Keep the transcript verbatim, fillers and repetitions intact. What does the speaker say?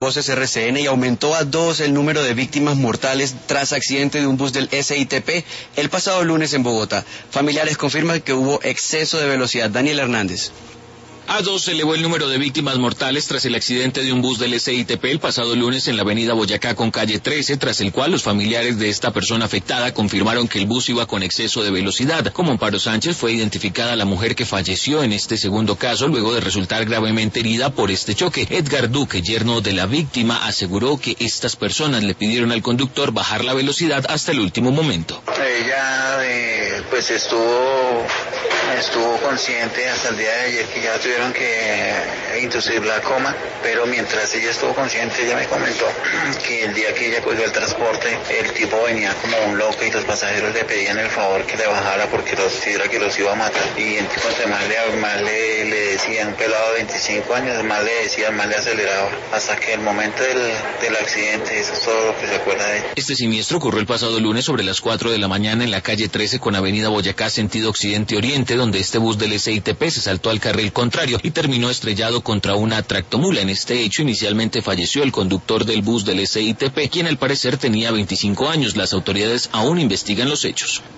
Voces R C N y aumentó a dos el número de víctimas mortales tras accidente de un bus del S I T P el pasado lunes en Bogotá. Familiares confirman que hubo exceso de velocidad. Daniel Hernández. A dos se elevó el número de víctimas mortales tras el accidente de un bus del S I T P el pasado lunes en la avenida Boyacá con calle trece, tras el cual los familiares de esta persona afectada confirmaron que el bus iba con exceso de velocidad. Como Amparo Sánchez, fue identificada la mujer que falleció en este segundo caso luego de resultar gravemente herida por este choque. Edgar Duque, yerno de la víctima, aseguró que estas personas le pidieron al conductor bajar la velocidad hasta el último momento. Ella eh, pues estuvo estuvo consciente hasta el día de ayer, que ya tuvieron que inducirla a coma, pero mientras ella estuvo consciente, ella me comentó que el día que ella cogió el transporte, el tipo venía como un loco y los pasajeros le pedían el favor que le bajara porque los era que los iba a matar, y entonces más le, más le, le decían, un pelado de veinticinco años, más le decían, más le aceleraba, hasta que el momento del, del accidente, eso es todo lo que se acuerda de ella. Este siniestro ocurrió el pasado lunes sobre las cuatro de la mañana en la calle trece con avenida Boyacá sentido occidente-oriente, donde este bus del S I T P se saltó al carril contrario y terminó estrellado contra una tractomula. En este hecho inicialmente falleció el conductor del bus del S I T P, quien al parecer tenía veinticinco años. Las autoridades aún investigan los hechos.